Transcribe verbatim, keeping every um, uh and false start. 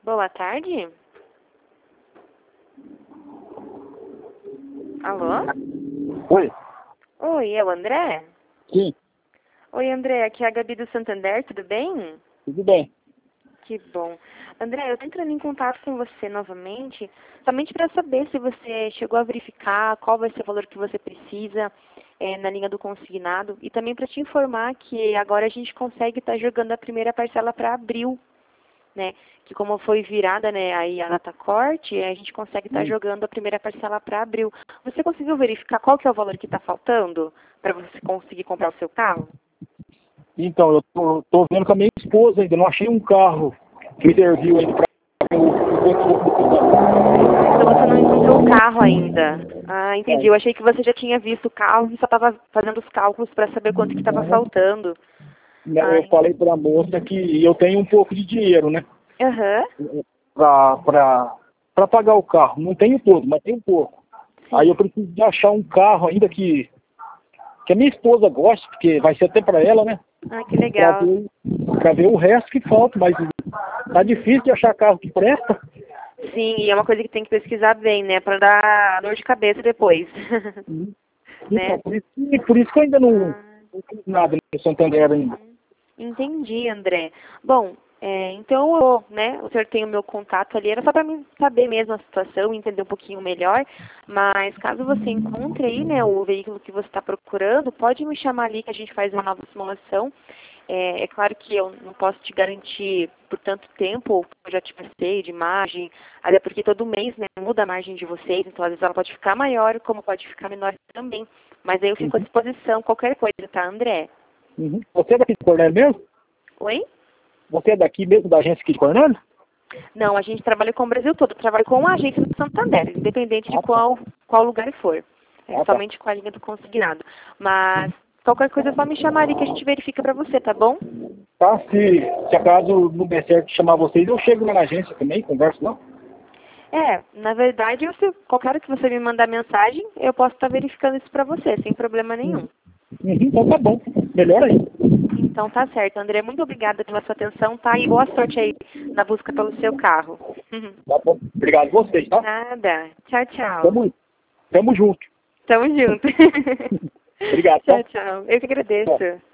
Boa tarde. Alô? Oi. Oi, é o André? Sim, Oi, André, aqui é a Gabi do Santander, tudo bem? tudo bem. Que bom. André, eu estou entrando em contato com você novamente, somente para saber se você chegou a verificar qual vai ser o valor que você precisa eh, na linha do consignado e também para te informar que agora a gente consegue estar jogando a primeira parcela para abril, né? Que como foi virada, né, aí a data corte, a gente consegue estar Hum. jogando a primeira parcela para abril. Você conseguiu verificar qual que é o valor que está faltando para você conseguir comprar o seu carro? Então, eu tô, tô vendo com a minha esposa ainda, não achei um carro que serviu ainda para o Então você não encontrou o carro ainda. Ah, entendi. É, Eu achei que você já tinha visto o carro e só estava fazendo os cálculos para saber quanto que estava não, faltando. né, Ah, eu falei para a moça que eu tenho um pouco de dinheiro, né? aham, Para pagar o carro. Não tenho todo, mas tenho um pouco. Aí eu sim. preciso de achar um carro ainda que, que a minha esposa goste, porque vai ser até para ela, né? Ah, que Para legal. ver, pra ver o resto que falta, mas tá difícil de achar carro que presta. Sim, e é uma coisa que tem que pesquisar bem, né? Para dar dor de cabeça depois. Então, Né? por isso, que- por isso que eu ainda não, Ah, não fiz nada no Santander ainda. uhum. Entendi, André. Bom, é, então eu, né, o senhor tem o meu contato ali, era só para mim saber mesmo a situação, entender um pouquinho melhor, mas caso você encontre aí, né, o veículo que você está procurando, pode me chamar ali que a gente faz uma nova simulação. É, é claro que eu não posso te garantir por tanto tempo, eu já te passei de margem, até porque todo mês, né, muda a margem de vocês, então às vezes ela pode ficar maior, como pode ficar menor também. Mas aí eu fico à Uhum, disposição, qualquer coisa, tá, André? uhum. Você é daqui de Cornélio mesmo? Oi? Você é daqui mesmo, da agência aqui de Cornélio? Não, a gente trabalha com o Brasil todo. Trabalha com a agência do Santander, independente de Ah, tá. qual, qual lugar for. É Ah, tá. somente com a linha do consignado. Mas Uhum. qualquer coisa é só me chamar ali que a gente verifica pra você, tá bom? Tá, se, se acaso não der certo de chamar vocês, eu chego lá na agência também, converso lá. É, na verdade, eu, se, qualquer hora que você me mandar mensagem, eu posso estar verificando isso pra você, sem problema nenhum. Uhum. Uhum, então tá bom. Melhor ainda. Então tá certo, André. Muito obrigada pela sua atenção, tá? E boa sorte aí na busca pelo seu carro. Tá bom. Obrigado a vocês, tá? Nada. Tchau, tchau. Tamo, tamo junto. Tamo junto. Obrigado, tá? Tchau, tchau. Eu que Tchau. agradeço.